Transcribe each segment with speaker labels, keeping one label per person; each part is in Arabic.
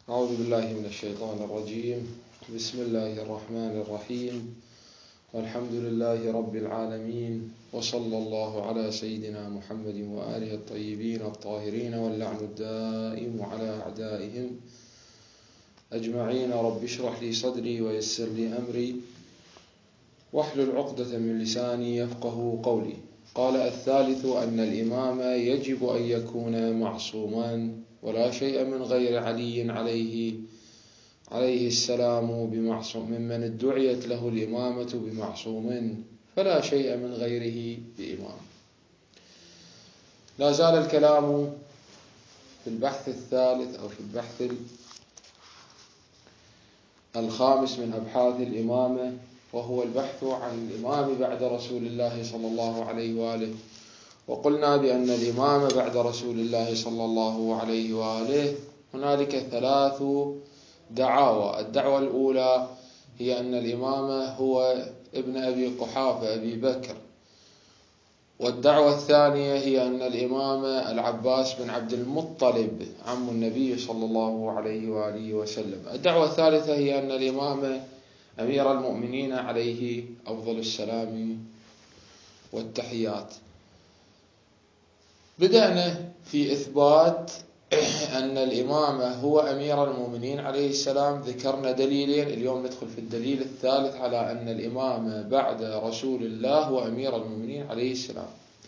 Speaker 1: أعوذ بالله من الشيطان الرجيم. بسم الله الرحمن الرحيم، والحمد لله رب العالمين، وصلى الله على سيدنا محمد وآله الطيبين الطاهرين، واللعن الدائم على أعدائهم أجمعين. رب اشرح لي صدري ويسر لي أمري واحلل عقدة من لساني يفقه قولي. قال: الثالث أن الإمام يجب أن يكون معصوما، ولا شيء من غير علي عليه السلام بمعصوم، ممن ادعيت له الإمامة بمعصوم، فلا شيء من غيره بإمام. لا زال الكلام في البحث الثالث أو في البحث الخامس من أبحاث الإمامة، وهو البحث عن الإمام بعد رسول الله صلى الله عليه وآله. وقلنا بأن الإمام بعد رسول الله صلى الله عليه وآله هنالك ثلاث دعاوى. الدعوة الأولى هي أن الإمام هو ابن أبي قحافة أبي بكر، والدعوة الثانية هي أن الإمام العباس بن عبد المطلب عم النبي صلى الله عليه وآله وسلم. الدعوة الثالثة هي أن الإمام أمير المؤمنين عليه أفضل السلام والتحيات. بدأنا في إثبات أن الإمام هو أمير المؤمنين عليه السلام، ذكرنا دليلين. اليوم ندخل في الدليل الثالث على أن الإمام بعد رسول الله هو أمير المؤمنين عليه السلام.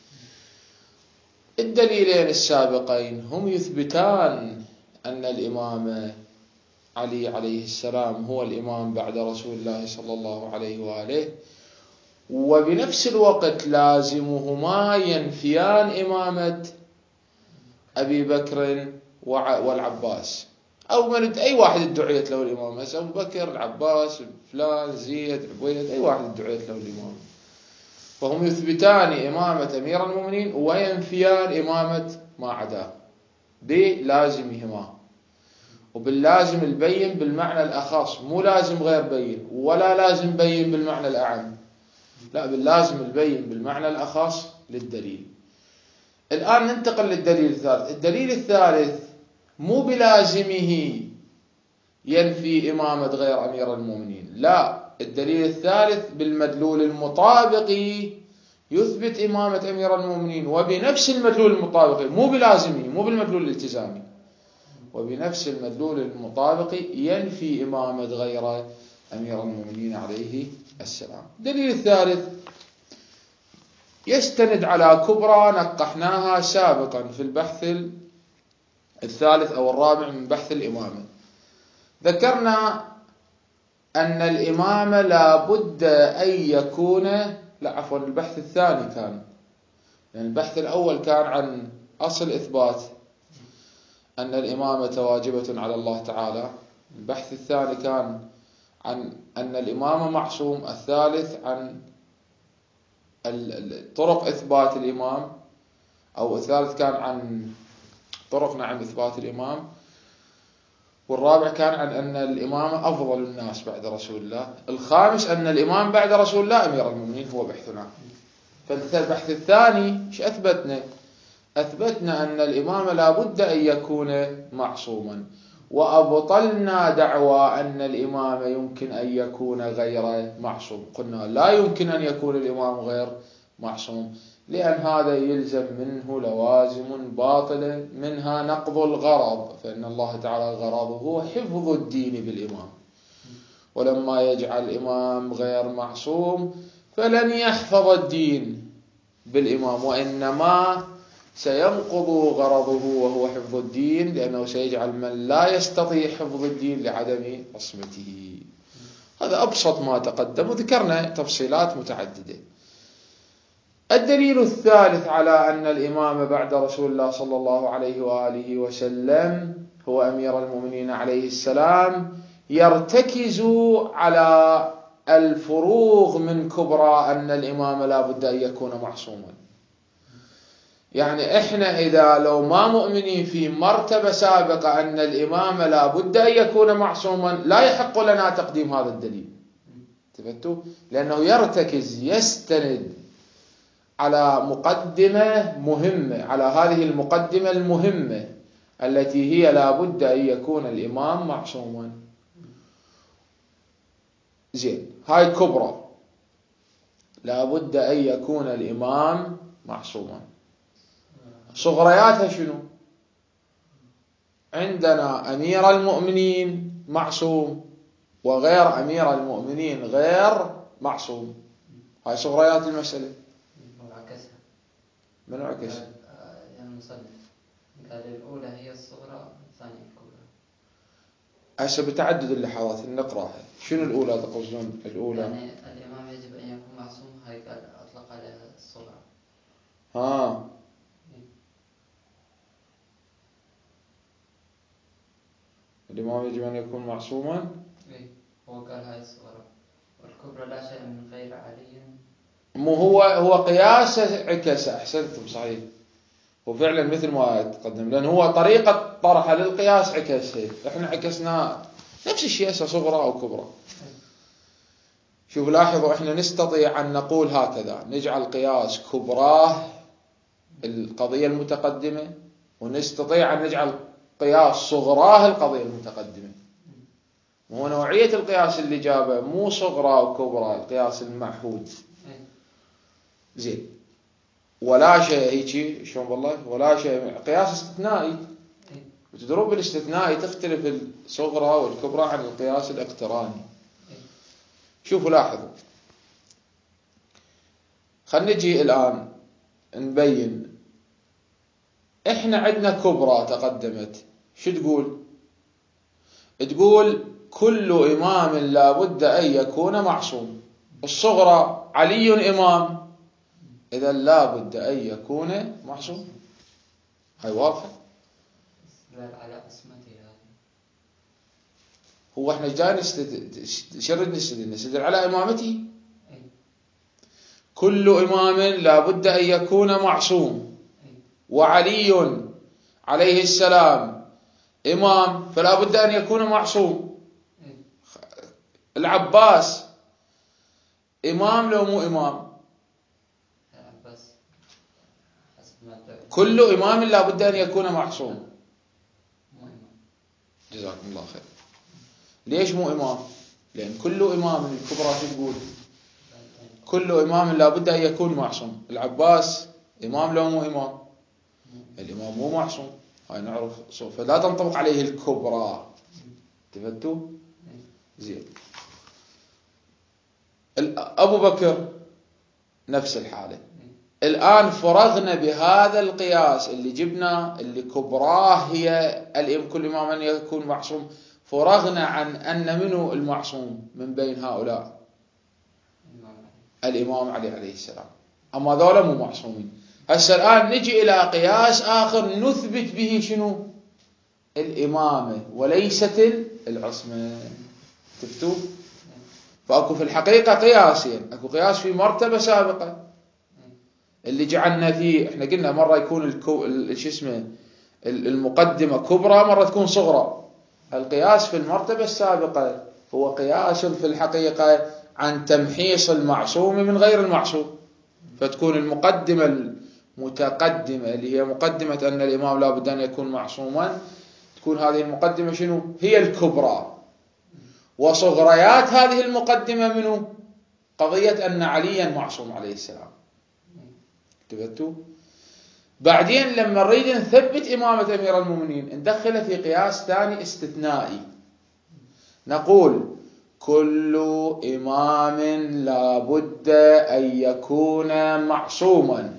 Speaker 1: الدليلين السابقين هم يثبتان أن الإمام علي عليه السلام هو الإمام بعد رسول الله صلى الله عليه وآله، وبنفس الوقت لازمهما ينفيان إمامة أبي بكر والعباس، أو من أي واحد ادعيت له الإمامة، أبو بكر، العباس، فلان، زيد، عبيد، أي واحد ادعيت له الإمامة، فهم يثبتان إمامة أمير المؤمنين وينفيان إمامة ما عداه بلازمهما. وباللازم البين بالمعنى الأخص، مو لازم غير بين، ولا لازم بين بالمعنى الأعم، لا، باللازم البين بالمعنى الأخص للدليل. الآن ننتقل للدليل الثالث. الدليل الثالث مو بلازمه ينفي إمامة غير أمير المؤمنين، لا، الدليل الثالث بالمدلول المطابق يثبت إمامة أمير المؤمنين، وبنفس المدلول المطابق، مو بلازمه، مو بالمدلول الالتزامي، وبنفس المدلول المطابق ينفي إمامة غير أمير المؤمنين عليه السلام. الدليل الثالث يستند على كبرى نقحناها سابقا في البحث الثالث أو الرابع من بحث الإمامة. ذكرنا أن الإمام لا بد أن يكون، البحث الثاني كان، يعني البحث الأول كان عن أصل إثبات أن الإمامة واجبة على الله تعالى، البحث الثاني كان عن أن الإمام معصوم، الثالث عن طرق إثبات الإمام، أو الثالث كان عن طرق إثبات الإمام، والرابع كان عن أن الإمام أفضل الناس بعد رسول الله، الخامس أن الإمام بعد رسول الله أمير المؤمنين هو بحثنا. فالبحث الثاني ايش أثبتنا؟ أثبتنا أن الإمام لا بد أن يكون معصوما، وأبطلنا دعوى أن الإمام يمكن أن يكون غير معصوم. قلنا لا يمكن أن يكون الإمام غير معصوم، لأن هذا يلزم منه لوازم باطلة، منها نقض الغرض، فإن الله تعالى غرضه هو حفظ الدين بالإمام، ولما يجعل الإمام غير معصوم فلن يحفظ الدين بالإمام، وإنما سينقض غرضه وهو حفظ الدين، لأنه سيجعل من لا يستطيع حفظ الدين لعدم عصمته. هذا أبسط ما تقدم، وذكرنا تفصيلات متعددة. الدليل الثالث على أن الإمام بعد رسول الله صلى الله عليه وآله وسلم هو أمير المؤمنين عليه السلام يرتكز على الفروغ من كبرى أن الإمام لا بد أن يكون معصوما. يعني إحنا إذا لو ما مؤمنين في مرتبة سابقة أن الإمام لا بد أن يكون معصوما، لا يحق لنا تقديم هذا الدليل، تفتوا؟ لأنه يرتكز، يستند على مقدمة مهمة، على هذه المقدمة المهمة التي هي لا بد أن يكون الإمام معصوما. زين، هاي كبرى، لا بد أن يكون الإمام معصوما. صغرياتها شنو؟ عندنا أمير المؤمنين معصوم، وغير أمير المؤمنين غير معصوم. هاي صغريات المسألة. من عكسها؟
Speaker 2: المصنف قال الأولى هي الصغرى، الثانية الكبرى.
Speaker 1: هسه بتعدد اللحظات نقراها. شنو الأولى تقصدون؟ الأولى
Speaker 2: يعني الإمام يجب أن يكون معصوم، هاي قال أطلق عليها الصغرى.
Speaker 1: الإمام يجب أن يكون معصوما.
Speaker 2: هو قال هاي الصغرى، والكبرى لا شيء من غير علي.
Speaker 1: مو هو قياس عكس. أحسنتم، صحيح، وفعلا مثل ما تقدم، لأن هو طريقة طرحه للقياس عكسه، احنا عكسنا نفس الشيء، هسه صغرى أو كبرى. شوفوا لاحظوا، احنا نستطيع أن نقول هكذا، نجعل قياس كبراه القضية المتقدمة، ونستطيع أن نجعل قياس صغراه القضية المتقدمة. وهو نوعية القياس اللي جابه مو صغرى وكبرى، القياس المعهود. زين، ولا شيء هيك شلون والله، ولا شيء قياس استثنائي. وتدرون بالاستثنائي تختلف الصغرى والكبرى عن القياس الاقتراني. شوفوا لاحظوا، خلينا نجي الآن نبين. احنا عندنا كبرى تقدمت، شو تقول؟ تقول كل إمام لا بد أن يكون معصوم. الصغرى علي إمام، إذا لا بد أن يكون معصوم. هاي واضحة.
Speaker 2: على عصمته هذه.
Speaker 1: هو احنا جاي شرد نستدل على إمامته. كل إمام لا بد أن يكون معصوم، وعلي عليه السلام إمام، فلا بد أن يكون معصوم. العباس إمام لو مو إمام؟ كل إمام لا بد أن يكون معصوم. جزاكم الله خير. ليش مو إمام؟ لأن كل إمام الكبرى تقول كل إمام لا بد أن يكون معصوم. العباس إمام لو مو إمام؟ الإمام مو معصوم، هاي نعرف صوف، فلا تنطبق عليه الكبرى. تفتوا؟ زين. أبو بكر نفس الحالة. الآن فرغنا بهذا القياس اللي جبنا، اللي كبراه هي كل إمام أن يكون معصوم، فرغنا عن أن منه المعصوم من بين هؤلاء؟ الإمام علي عليه السلام. أما ذولا مو معصومين. هسه الآن نجي إلى قياس آخر نثبت به شنو؟ الإمامة وليست العصمة. تفتوا؟ فأكو في الحقيقة قياسين. أكو قياس في مرتبة سابقة اللي جعلنا فيه، احنا قلنا مرة يكون المقدمة كبرى، مرة تكون صغرى. القياس في المرتبة السابقة هو قياس في الحقيقة عن تمحيص المعصوم من غير المعصوم، فتكون المقدمة المتقدمة اللي هي مقدمة أن الإمام لا بد أن يكون معصوما، تكون هذه المقدمة شنو؟ هي الكبرى. وصغريات هذه المقدمة منه؟ قضية أن عليا معصوم عليه السلام. تبتوا؟ بعدين لما نريد نثبت إمامة أمير المؤمنين ندخل في قياس ثاني استثنائي، نقول كل إمام لا بد أن يكون معصوما،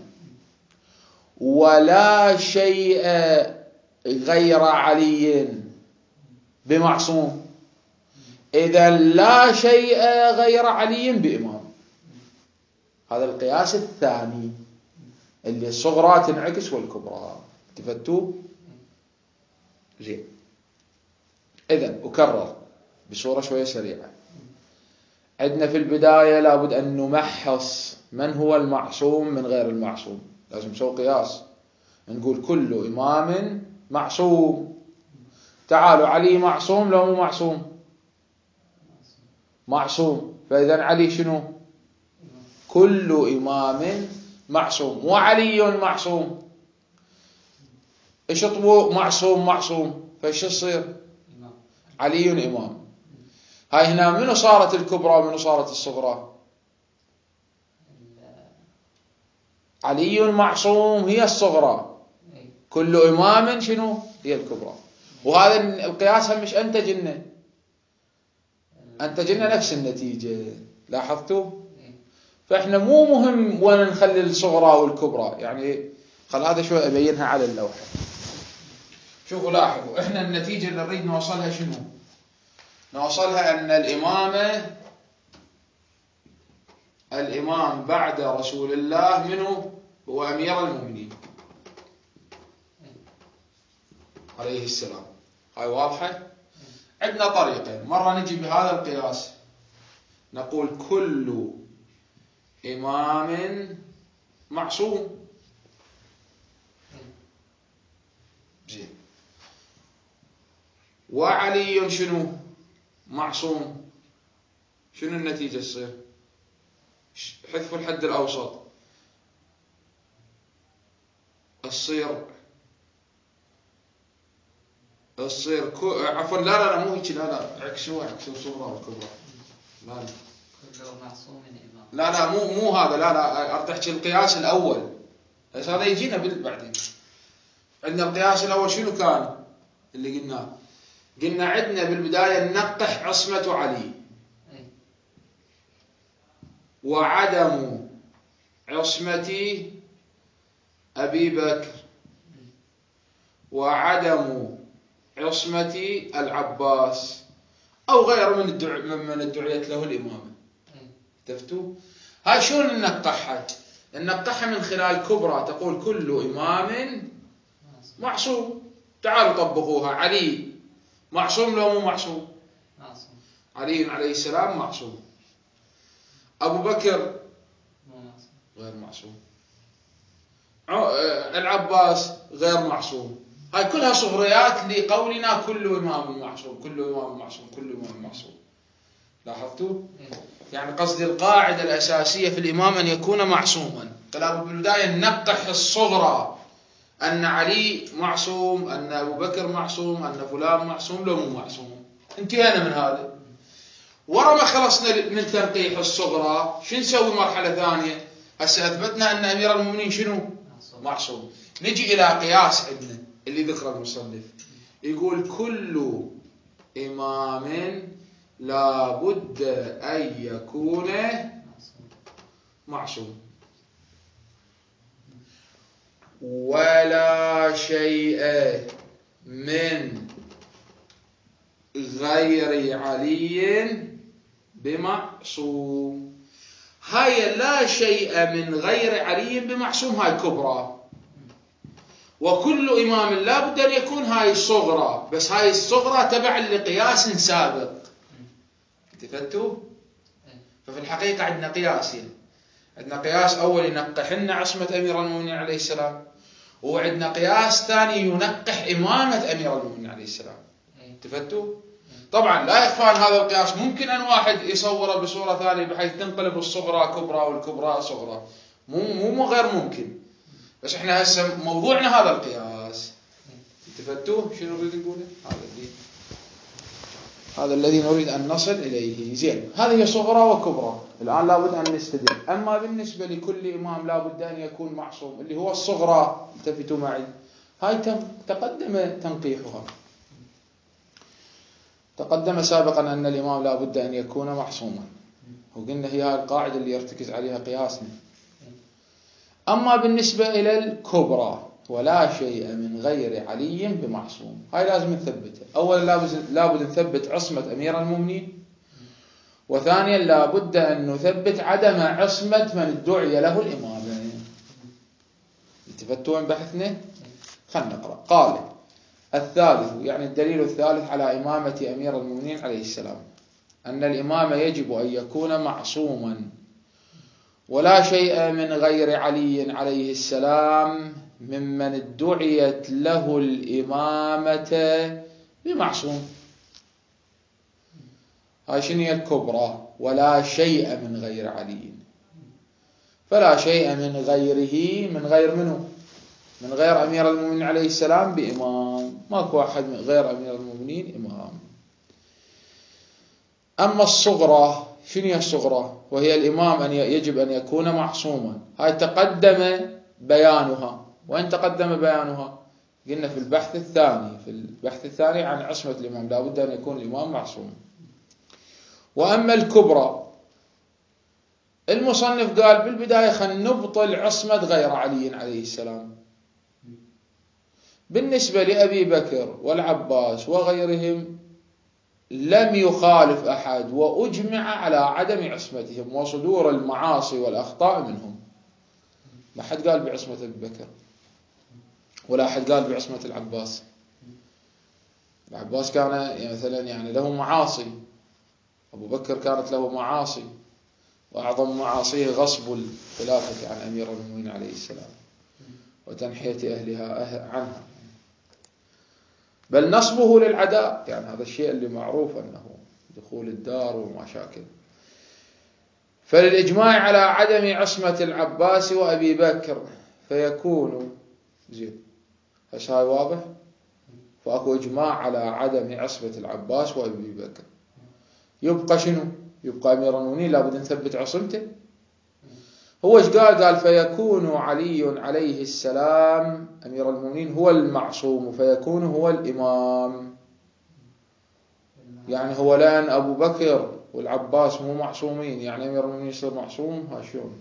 Speaker 1: ولا شيء غير علي بمعصوم، إذا لا شيء غير علي بإمام. هذا القياس الثاني اللي الصغرى تنعكس والكبرى. تفتوا؟ زين. إذن أكرر بصورة شوية سريعة. عندنا في البداية لابد أن نمحص من هو المعصوم من غير المعصوم. لازم نسوي قياس، نقول كل إمام معصوم. تعالوا، علي معصوم لو مو معصوم؟ معصوم. فإذا علي شنو؟ كل إمام معصوم، وعلي معصوم. اشطبوا معصوم، فايش يصير؟ علي إمام. هاي هنا منو صارت الكبرى ومنو صارت الصغرى؟ علي معصوم هي الصغرى، كل إمام شنو؟ هي الكبرى. وهذا القياس هم مش أنتج لنا نفس النتيجة، لاحظتوا؟ فإحنا مو مهم وين نخلي الصغرى والكبرى، يعني خل هذا شوي أبينها على اللوحة. شوفوا لاحظوا، إحنا النتيجة اللي نريد نوصلها شنو؟ نوصلها أن الإمام بعد رسول الله منه هو أمير المؤمنين عليه السلام. هاي واضحة؟ عندنا طريقين، مرة نجي بهذا القياس نقول كل إمام معصوم، زين، وعلي شنو؟ معصوم. شنو النتيجة تصير؟ حذفوا الحد الأوسط، الصير عفوا لا مو هيك، لا عكسوا صورة والكبرى،
Speaker 2: كله معصوم من إمام.
Speaker 1: لا مو هذا، لا أريد أحكي القياس الأول، بس هذا يجينا بعدين. عندنا القياس الأول شنو كان اللي قلنا عندنا بالبداية ننقح عصمة علي وعدم عصمة أبي بكر وعدم عصمة العباس أو غير من ادعيت له الإمامة. تفتوا؟ هاي شلون ننقحها؟ ننقحها من خلال كبرى، تقول كل إمام معصوم. تعالوا طبقوها. علي معصوم لو مو معصوم؟
Speaker 2: معصوم.
Speaker 1: علي عليه السلام معصوم. أبو بكر غير معصوم. العباس غير معصوم. هاي كلها صغريات لقولنا كل إمام معصوم، كل إمام معصوم، كل إمام معصوم. لاحظتوا؟ يعني قصدي القاعدة الأساسية في الإمام أن يكون معصوما. فلا بالبداية ننقح الصغرى، أن علي معصوم، أن أبو بكر معصوم، أن فلان معصوم لو مو معصوم. انتهينا من هذا. ورا ما خلصنا من تنقيح الصغرى، شو نسوي مرحلة ثانية؟ هسه أثبتنا أن أمير المؤمنين شنو؟ معصوم. نجي إلى قياس عندنا اللي ذكر المصنف، يقول كل إمام لا بد أن يكون معصوم، ولا شيء من غير علي بمعصوم. هاي لا شيء من غير علي بمعصوم، هاي كبرى. وكل إمام لا بد أن يكون هاي صغرى، بس هاي الصغرى تبع لقياس سابق. تفتوا؟ ففي الحقيقة عندنا قياسين. عندنا قياس أول ينقح لنا عصمة أمير المؤمنين عليه السلام، وعندنا قياس ثاني ينقح إمامة أمير المؤمنين عليه السلام. تفتوا؟ طبعا لا يخفى عن هذا القياس ممكن أن واحد يصوره بصورة ثانية بحيث تنقلب الصغرى كبرى والكبرى صغرى، مو غير ممكن. بس احنا هسه موضوعنا هذا القياس. تفتوا شنو نريد نقوله؟ هذا الذي نريد أن نصل إليه. زين، هذه صغرى وكبرى. الآن لابد أن نستدل. أما بالنسبة لكل إمام لابد أن يكون معصوم، اللي هو الصغرى، التفتوا معي، هاي تقدم تنقيحها. تقدم سابقا أن الإمام لابد أن يكون معصوما، وقلنا هي القاعدة اللي يرتكز عليها قياسنا. أما بالنسبة إلى الكبرى، ولا شيء من غير علي بمعصوم، هاي لازم نثبتها. أولا لابد نثبت عصمة أمير المؤمنين، وثانيا لابد أن نثبت عدم عصمة من ادعي له الإمامة. التفتوا من بحثنا؟ خلنا نقرأ. قال الثالث، يعني الدليل الثالث على إمامة أمير المؤمنين عليه السلام، أن الإمام يجب أن يكون معصوما، ولا شيء من غير علي عليه السلام ممن ادعيت له الإمامة بمعصوم. هاي شنو هي الكبرى؟ ولا شيء من غير علي. فلا شيء من غيره، من غير منه؟ من غير أمير المؤمنين عليه السلام بإمام، ماكو أحد من غير أمير المؤمنين إمام. أما الصغرى، شنو هي الصغرى؟ وهي الإمام أن يجب أن يكون معصوما. هاي تقدم بيانها. وين تقدم بيانها؟ قلنا في البحث الثاني عن عصمة الإمام، لا بد أن يكون الإمام معصوم. وأما الكبرى، المصنف قال بالبداية خلينا نبطل عصمة غير علي عليه السلام. بالنسبة لأبي بكر والعباس وغيرهم لم يخالف أحد، وأجمع على عدم عصمتهم وصدور المعاصي والأخطاء منهم. ما حد قال بعصمة أبي بكر، ولا أحد قال بعصمة العباس. العباس كان مثلا له معاصي، أبو بكر كانت له معاصي، وأعظم معاصيه غصب الخلافة عن أمير المؤمنين عليه السلام وتنحية أهلها عنها، بل نصبه للعداء. هذا الشيء اللي معروف أنه دخول الدار ومشاكل. فللإجماع على عدم عصمة العباس وأبي بكر فيكون زين. هش هاي واضح؟ فأكو إجماع على عدم عصمة العباس وأبي بكر. يبقى شنو؟ يبقى أمير المؤمنين لابد نثبت عصمته. هو ايش قال فيكون علي عليه السلام أمير المؤمنين هو المعصوم، فيكون هو الإمام. هو لأن أبو بكر والعباس مو معصومين، أمير المؤمنين يصير معصوم؟ ها شلون؟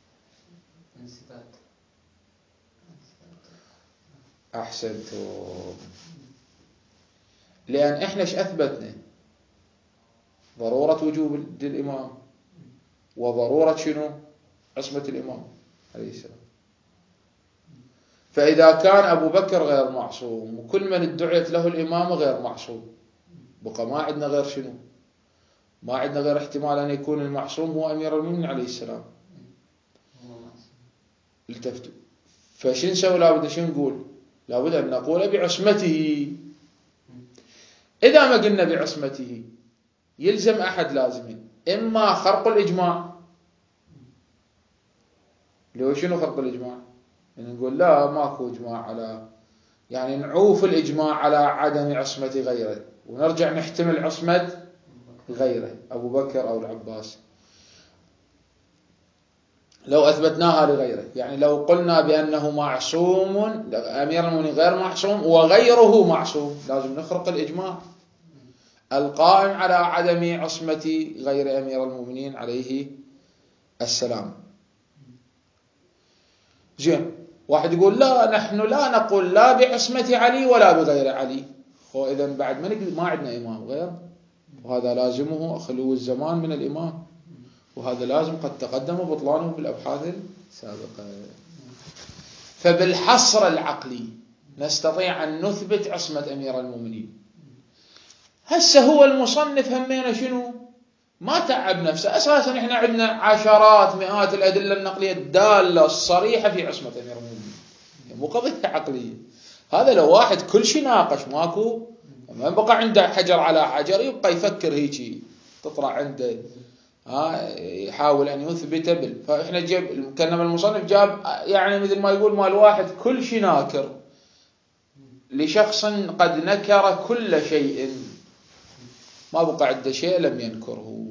Speaker 1: أحسنتم. لأن إحنا ايش أثبتنا؟ ضرورة وجوب الإمام، وضرورة شنو؟ عصمة الإمام عليه السلام. فإذا كان أبو بكر غير معصوم وكل من ادعيت له الإمامة غير معصوم، بقى ما عندنا غير شنو؟ ما عندنا غير احتمال أن يكون المعصوم هو أمير المؤمنين عليه السلام. التفتوا. فشن نسوي؟ لابد شن نقول؟ لابد أن نقول بعصمته. إذا ما قلنا بعصمته يلزم أحد لازمين: إما خرق الإجماع. لو شنو خرق الإجماع؟ نقول لا ماكو إجماع على، نعوف الإجماع على عدم عصمة غيره ونرجع نحتمل عصمة غيره أبو بكر أو العباس لو أثبتناها لغيره. لو قلنا بأنه معصوم، أمير المؤمنين غير معصوم وغيره معصوم، لازم نخرق الإجماع القائم على عدم عصمة غير أمير المؤمنين عليه السلام. زين. واحد يقول لا، نحن لا نقول لا بعصمة علي ولا بغير علي. إذن بعد ما عندنا إمام غير، وهذا لازمه خلو الزمان من الإمام، وهذا لازم قد تقدم بطلانه في الأبحاث السابقة. فبالحصر العقلي نستطيع أن نثبت عصمة أمير المؤمنين. هسه هو المصنف همينا شنو؟ ما تعب نفسه. أساسا إحنا عندنا عشرات مئات الأدلة النقلية الدالة الصريحة في عصمة أمير المؤمنين، مو قضية عقلية. هذا لو واحد كل شيء ناقش ماكو، ما بقى عنده حجر على حجر، يبقى يفكر هيجي تطلع عنده يحاول أن يثبت فإحنا كلام المصنف جاب مثل ما يقول مال واحد كل شيء ناكر لشخص قد نكر كل شيء، ما بقى عنده شيء لم ينكره.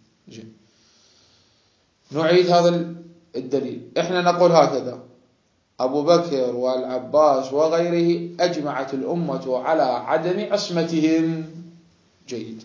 Speaker 1: نعيد هذا الدليل. إحنا نقول هكذا: أبو بكر والعباس وغيره أجمعت الأمة على عدم عصمتهم. جيد.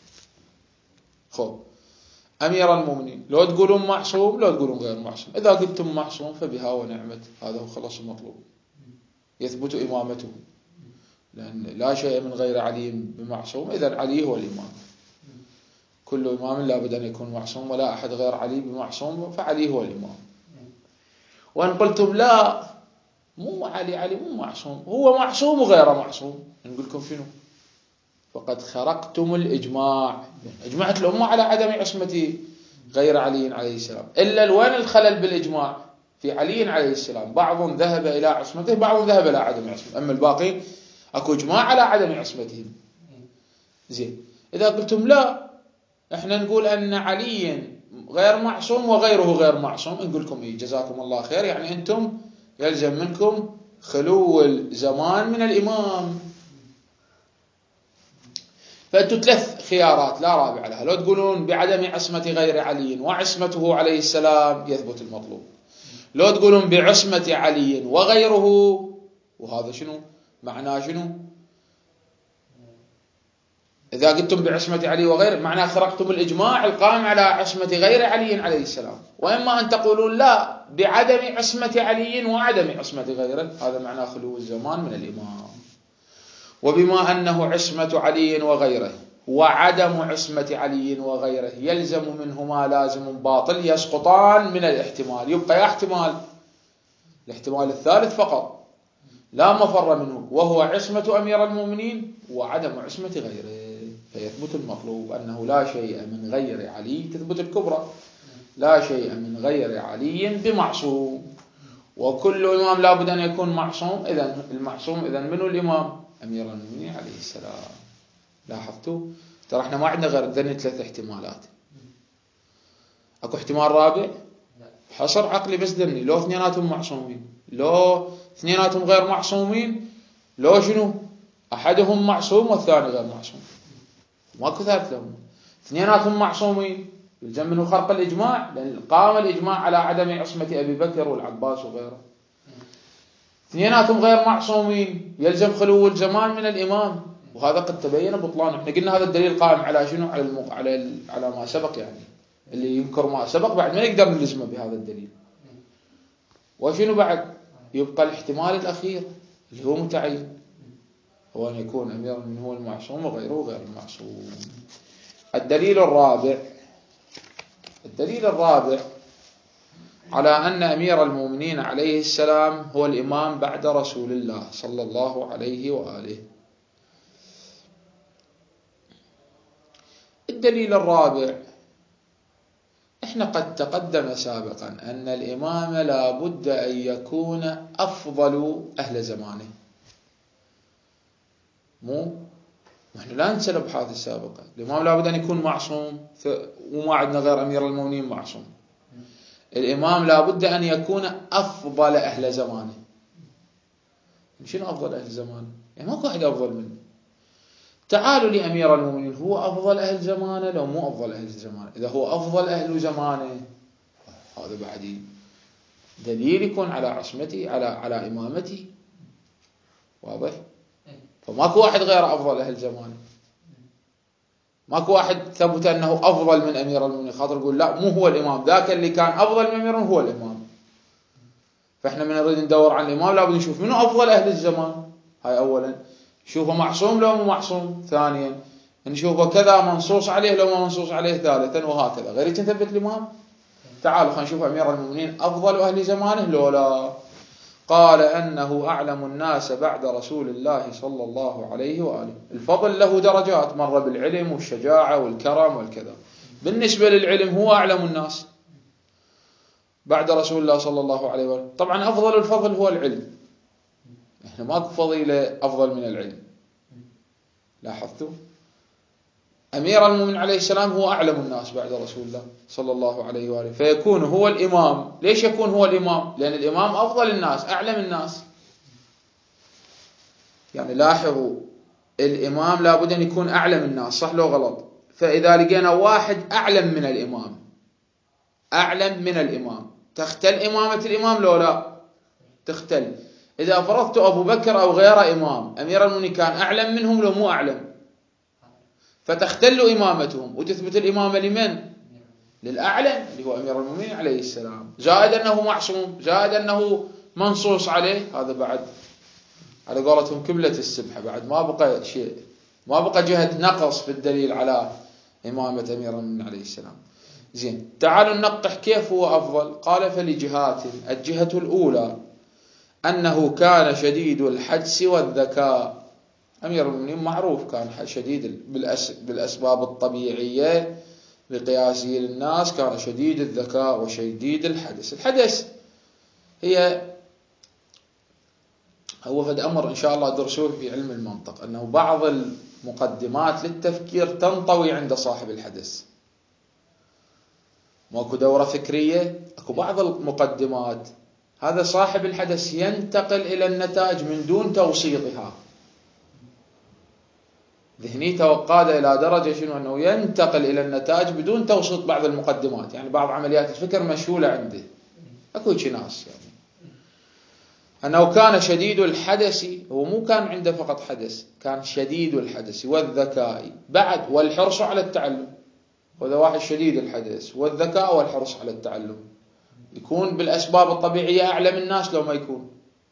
Speaker 1: أمير المؤمنين لو تقولون معصوم لو تقولون غير معصوم، إذا قلتم معصوم فبها ونعمت، هذا هو خلاص المطلوب، يثبت إمامته، لأن لا شيء من غير علي بمعصوم، إذن علي هو الإمام. كل إمام لابد أن يكون معصوم، ولا أحد غير علي بمعصوم، فعلي هو الإمام. وإن قلتم لا، مو علي مو معصوم، هو معصوم وغير معصوم، نقول لكم شنو؟ فقد خرقتم الإجماع. أجمعت الأمة على عدم عصمة غير علي عليه السلام، إلا وين الخلل بالإجماع؟ في علي عليه السلام، بعض ذهب إلى عصمته، بعض ذهب إلى عدم عصمته، أما الباقي أكو إجماع على عدم عصمتهم. زين. إذا قلتم لا، إحنا نقول أن علي غير معصوم وغيره غير معصوم، نقول لكم جزاكم الله خير، أنتم يلزم منكم خلو الزمان من الإمام. فأنتوا 3 خيارات لا رابع لها. لو تقولون بعدم عصمة غير علي وعصمته عليه السلام يثبت المطلوب، لو تقولون بعصمة علي وغيره، وهذا شنو معناه؟ شنو إذا قلتم بعصمة علي وغيره؟ معناه خرقتم الإجماع القائم على عصمة غير علي عليه السلام. وإما أن تقولون لا، بعدم عصمة علي وعدم عصمة غيره، هذا معناه خلو الزمان من الإمام. وبما أنه عصمة علي وغيره وعدم عصمة علي وغيره يلزم منهما لازم باطل يسقطان من الاحتمال، يبقى احتمال، الاحتمال الثالث فقط لا مفر منه، وهو عصمة أمير المؤمنين وعدم عصمة غيره. فيثبت المطلوب أنه لا شيء من غير علي، تثبت الكبرى، لا شيء من غير علي بمعصوم. وكل إمام لا بد أن يكون معصوم. إذن المعصوم إذن منه الإمام أمير المؤمنين عليه السلام. لاحظتوا؟ ترى احنا ما عندنا غير ذني 3 احتمالات. اكو احتمال رابع حصر عقلي بس ذني، لو اثنيناتهم معصومين، لو اثنيناتهم غير معصومين، لو شنو احدهم معصوم والثاني غير معصوم، ماكو ثالث لهم. اثنيناتهم معصومين يلزم منه خرق الإجماع، لأن قام الإجماع على عدم عصمة أبي بكر والعباس وغيره. اثنيناتهم غير معصومين يلزم خلو الزمان من الإمام، وهذا قد تبين بطلانه. احنا قلنا هذا الدليل قائم على شنو؟ على ما سبق. يعني اللي ينكر ما سبق بعد ما يقدر نلزمه بهذا الدليل. وشنو بعد؟ يبقى الاحتمال الأخير اللي هو متعين، هو أن يكون أمير من هو المعصوم وغيره غير المعصوم. الدليل الرابع على أن أمير المؤمنين عليه السلام هو الإمام بعد رسول الله صلى الله عليه وآله. الدليل الرابع، احنا قد تقدم سابقا أن الإمام لا بد أن يكون أفضل أهل زمانه. نحن لا ننسى الأبحاث السابقة. الإمام لا بد أن يكون معصوم، وما عندنا غير أمير المؤمنين معصوم. الإمام لا بد أن يكون أفضل أهل زمانه. شنو أفضل أهل زمانه؟ يعني ماكو واحد أفضل منه. تعالوا لأمير المؤمنين، هو أفضل أهل زمانه لو مو أفضل أهل زمانه؟ إذا هو أفضل أهل زمانه هذا بعد دليل يكون على عصمتي، على إمامتي. واضح؟ فماكو واحد غير أفضل أهل زمانه. ماكو واحد ثبت أنه أفضل من أمير المؤمنين خاطر يقول لا مو هو الإمام، ذاك اللي كان أفضل من أمير هو الإمام. فإحنا من نريد ندور عن الإمام لابد نشوف منه أفضل أهل الزمان. هاي أولا، نشوفه معصوم لو مو معصوم. ثانيا، نشوفه كذا منصوص عليه لو ما منصوص عليه. ثالثا، وهكذا. غير نثبت الإمام. تعالوا خلينا نشوف أمير المؤمنين أفضل أهل زمانه لو لا. قال أنه أعلم الناس بعد رسول الله صلى الله عليه وآله. الفضل له درجات، مر بالعلم والشجاعة والكرم والكذا. بالنسبة للعلم هو أعلم الناس بعد رسول الله صلى الله عليه وآله. طبعا أفضل الفضل هو العلم، إحنا ماكو فضيلة أفضل من العلم. لاحظتوا؟ أمير المؤمنين عليه السلام هو أعلم الناس بعد رسول الله صلى الله عليه وآله، فيكون هو الإمام. ليش يكون هو الإمام؟ لأن الإمام أفضل الناس، أعلم الناس. يعني لاحظوا، الإمام لابد أن يكون أعلم الناس، صح لو غلط؟ فإذا لقينا واحد أعلم من الإمام، أعلم من الإمام، تختل إمامة الإمام لو لا؟ تختل. إذا فرضت أبو بكر أو غير إمام، أمير المؤمنين كان أعلم منهم لو مو أعلم، فتختل إمامتهم وتثبت الإمامة لمن؟ للأعلم اللي هو أمير المؤمنين عليه السلام. زائد أنه معصوم، زائد أنه منصوص عليه. هذا بعد على قولتهم كبلة السبحة، بعد ما بقى شيء، ما بقى جهة نقص في الدليل على إمامة أمير المؤمنين عليه السلام. زين، تعالوا ننقح كيف هو أفضل. قال فلجهات. الجهة الأولى أنه كان شديد الحدس والذكاء. أمير المؤمنين معروف كان شديد بالأسباب الطبيعية بقياسه للناس، كان شديد الذكاء وشديد الحدس. الحدس هو فد أمر إن شاء الله درسوه في علم المنطق، أنه بعض المقدمات للتفكير تنطوي عند صاحب الحدث. ماكو دورة فكرية، أكو بعض المقدمات هذا صاحب الحدث ينتقل إلى النتائج من دون توسيطها. ذهنيته وقادة إلى درجة شنو؟ أنه ينتقل إلى النتائج بدون توسيط بعض المقدمات. يعني بعض عمليات الفكر مشهولة عنده، أكو شي ناس يعني أنه كان شديد الحدث، هو مو كان عنده فقط حدث، كان شديد الحدث والذكاء بعد والحرص على التعلم. وهذا واحد شديد الحدث والذكاء والحرص على التعلم، يكون بالأسباب الطبيعية أعلى من الناس لو ما يكون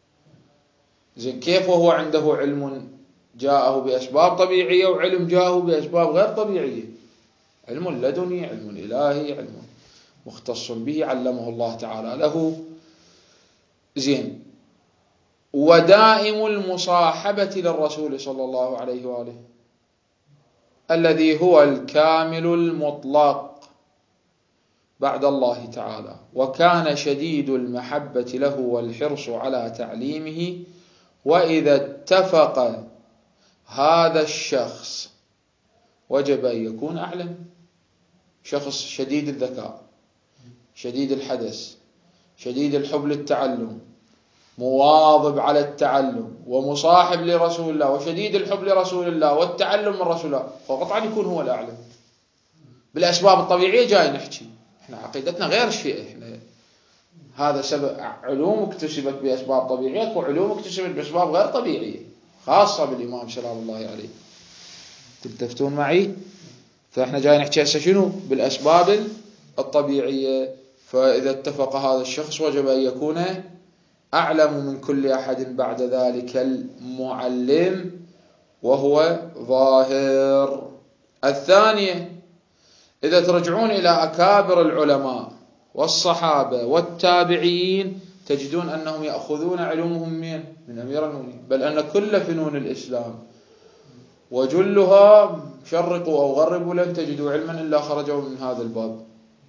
Speaker 1: زين. كيف وهو عنده علم جاءه بأسباب طبيعية وعلم جاءه بأسباب غير طبيعية؟ علم لدني، علم إلهي، علم مختص به علمه الله تعالى له. زين. ودائم المصاحبة للرسول صلى الله عليه وآله الذي هو الكامل المطلق بعد الله تعالى، وكان شديد المحبة له والحرص على تعليمه. وإذا اتفق هذا الشخص وجب أن يكون أعلم. شخص شديد الذكاء، شديد الحدث، شديد الحب للتعلم، مواظب على التعلم، ومصاحب لرسول الله، وشديد الحب لرسول الله والتعلم من رسول الله، فقطعا يكون هو الأعلم. بالأسباب الطبيعية جاي نحكي، احنا عقيدتنا غير شيء، احنا هذا سبب علوم اكتسبت بأسباب طبيعية، وعلوم اكتسبت بأسباب غير طبيعية خاصة بالإمام سلام الله عليه. تلتفتون معي؟ فاحنا جاي نحكي هسه شنو؟ بالأسباب الطبيعية. فإذا اتفق هذا الشخص وجب أن يكون أعلم من كل أحد بعد ذلك المعلم، وهو ظاهر. الثانية، إذا ترجعون إلى أكابر العلماء والصحابة والتابعين تجدون أنهم يأخذون علومهم من أمير المؤمنين، بل أن كل فنون الإسلام وجلها شرقوا أو غربوا لن تجدوا علما إلا خرجوا من هذا الباب.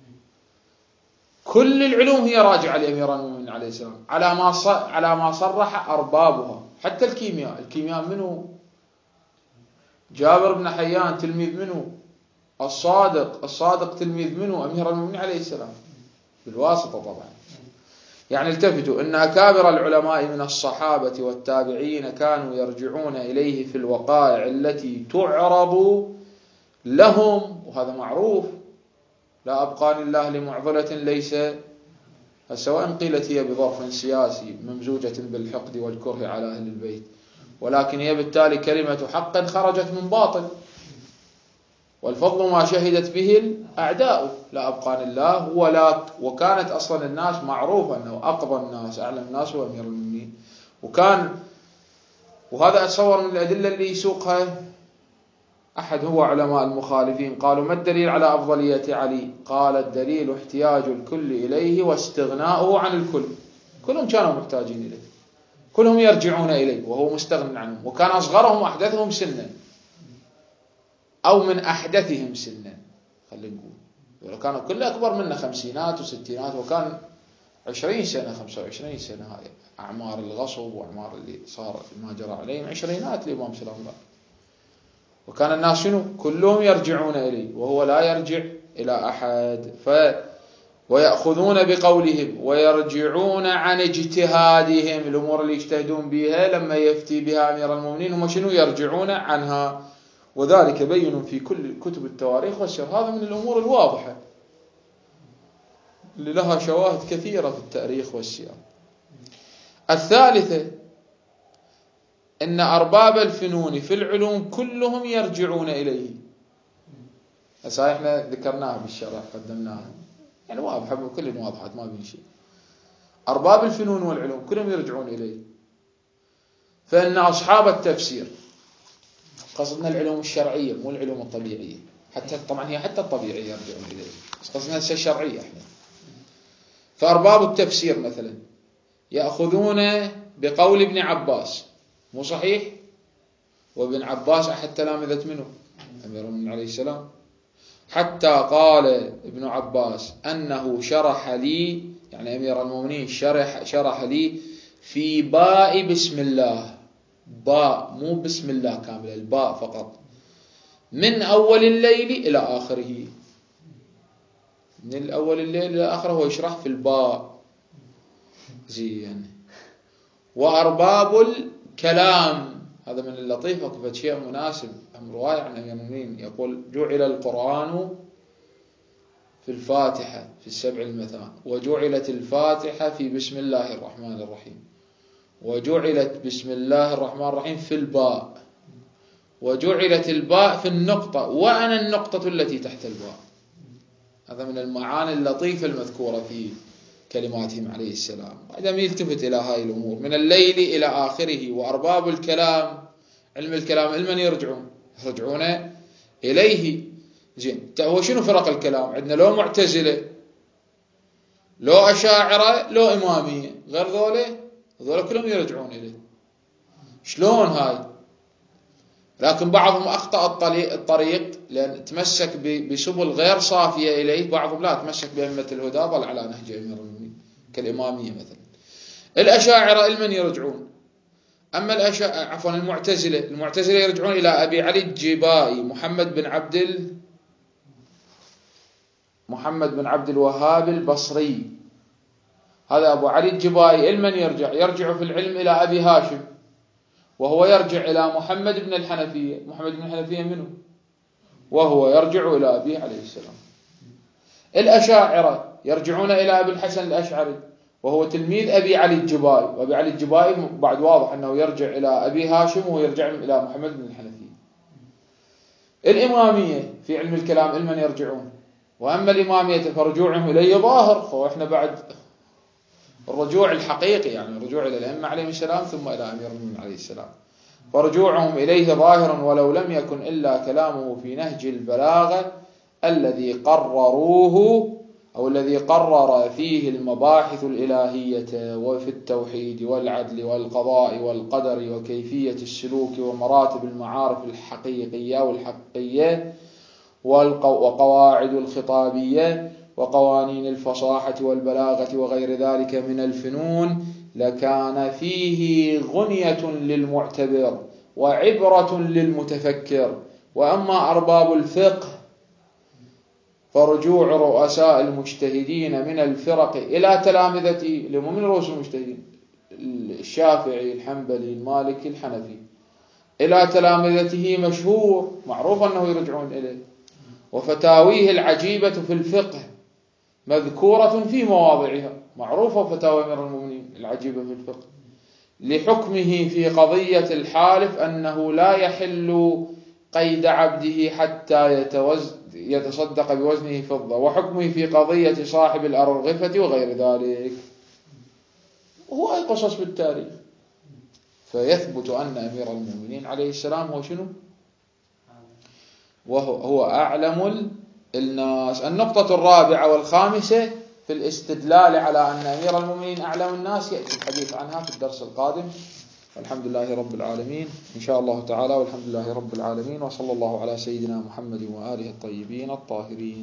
Speaker 1: كل العلوم هي راجعة لأمير المؤمنين عليه السلام على ما صرح أربابها. حتى الكيمياء منه؟ جابر بن حيان تلميذ منه؟ الصادق تلميذ منه؟ أمير المؤمنين عليه السلام بالواسطة طبعا. يعني التفتوا أن أكابر العلماء من الصحابة والتابعين كانوا يرجعون إليه في الوقائع التي تعرض لهم، وهذا معروف. لا أبقاني الله لمعضلة ليس، سواء قيلت هي بظرف سياسي ممزوجة بالحقد والكره على أهل البيت، ولكن هي بالتالي كلمة حق خرجت من باطل، والفضل ما شهدت به الأعداء. لا أبقاني الله وكانت أصلا الناس معروفة أنه أقضى الناس أعلم الناس هو أمير المؤمنين. وهذا أتصور من الأدلة اللي يسوقها أحد هو علماء المخالفين. قالوا ما الدليل على أفضلية علي؟ قال الدليل احتياج الكل إليه واستغناؤه عن الكل. كلهم كانوا محتاجين إليه، كلهم يرجعون إليه وهو مستغن عنهم، وكان أصغرهم وأحدثهم سنا، أو من أحدثهم سنا خلينا نقول، كانوا كل أكبر منا 50 و60، وكان 20 سنة 25 سنة. هاي أعمار الغصب وأعمار اللي صار ما جرى عليهم 20 الإمام سلام الله. وكان الناس شنو؟ كلهم يرجعون إليه وهو لا يرجع إلى أحد. ويأخذون بقولهم ويرجعون عن اجتهادهم. الأمور اللي يجتهدون بها لما يفتي بها أمير المؤمنين هم شنو؟ يرجعون عنها. وذلك بين في كل كتب التواريخ والسير. هذا من الأمور الواضحة اللي لها شواهد كثيرة في التاريخ والسير. الثالثة، أن أرباب الفنون في العلوم كلهم يرجعون إليه. هسه احنا ذكرناها بالشرح قدمناها، يعني واضحة، كل واضحات ما بين شيء. أرباب الفنون والعلوم كلهم يرجعون إليه. فإن أصحاب التفسير، قصدنا العلوم الشرعية مو العلوم الطبيعية، حتى طبعا هي حتى الطبيعية يرجعون إليه، بس قصدنا الشرعية احنا. فأرباب التفسير مثلا يأخذون بقول ابن عباس، مو صحيح؟ وابن عباس أحد تلامذة منه أمير المؤمنين عليه السلام، حتى قال ابن عباس أنه شرح لي، يعني أمير المؤمنين شرح لي في باء بسم الله، باء مو بسم الله كامل، الباء فقط، من أول الليل إلى آخره. من الأول الليل إلى آخره هو يشرح في الباء. زين. وأرباب الكلام، هذا من اللطيف وكفت شيء مناسب. رواية عن أمير المؤمنين يقول: جعل القرآن في الفاتحة في السبع المثاني، وجعلت الفاتحة في بسم الله الرحمن الرحيم، وجعلت بسم الله الرحمن الرحيم في الباء، وجعلت الباء في النقطة، وأنا النقطة التي تحت الباء. هذا من المعاني اللطيفة المذكورة في كلماتهم عليه السلام. عندما يلتفت إلى هاي الأمور من الليل إلى آخره. وأرباب الكلام، علم الكلام، لمن يرجعون؟ يرجعون إليه. زين. هو شنو فرق الكلام؟ عندنا لو معتزلة، لو أشاعرة، لو إمامية. غير ذولا كلهم يرجعون إليه. شلون هاي؟ لكن بعضهم أخطأ الطريق لأن تمسك بسبل غير صافية إليه. بعضهم لا، تمسك بأئمة الهدى، ضل على نهج أمير المؤمنين كالإمامية مثلا. الأشاعرة لمن يرجعون؟ أما المعتزلة يرجعون إلى أبي علي الجبائي محمد بن عبد الوهاب البصري. هذا أبو علي الجبائي. لمن يرجع في العلم إلى أبي هاشم، وهو يرجع إلى محمد بن الحنفية. محمد بن الحنفية منه؟ وهو يرجع إلى أبيه عليه السلام. الأشاعرة يرجعون إلى أبي الحسن الأشعري، وهو تلميذ أبي علي الجبائي. وأبي علي الجبائي بعد واضح أنه يرجع إلى أبي هاشم، وهو يرجع إلى محمد بن الحنفية. الإمامية في علم الكلام لمن يرجعون؟ وأما الإمامية فرجوعهم إليه ظاهر. فإحنا بعد الرجوع الحقيقي، يعني الرجوع إلى الأئمة عليهم السلام ثم إلى أمير المؤمنين عليه السلام، فرجوعهم إليه ظاهر، ولو لم يكن إلا كلامه في نهج البلاغة الذي قرر فيه المباحث الإلهية، وفي التوحيد والعدل والقضاء والقدر وكيفية السلوك ومراتب المعارف الحقيقية وقواعد الخطابية وقوانين الفصاحة والبلاغة وغير ذلك من الفنون، لكان فيه غنية للمعتبر وعبرة للمتفكر. وأما أرباب الفقه فرجوع رؤساء المجتهدين من الفرق إلى تلامذته. من رؤوس المجتهدين؟ الشافعي، الحنبلي، المالكي، الحنفي. إلى تلامذته مشهور معروف أنه يرجعون إليه. وفتاويه العجيبة في الفقه مذكورة في مواضعها، معروفة فتاوى أمير المؤمنين العجيبة في الفقه. لحكمه في قضية الحالف أنه لا يحل قيد عبده حتى يتصدق بوزنه فضة، وحكمه في قضية صاحب الأرغفة وغير ذلك. وهو أي قصص بالتاريخ. فيثبت أن أمير المؤمنين عليه السلام هو شنو؟ وهو أعلم الناس. النقطة الرابعة والخامسة في الاستدلال على أن أمير المؤمنين أعلم الناس يأتي الحديث عنها في الدرس القادم. والحمد لله رب العالمين إن شاء الله تعالى. والحمد لله رب العالمين، وصلى الله على سيدنا محمد وآله الطيبين الطاهرين.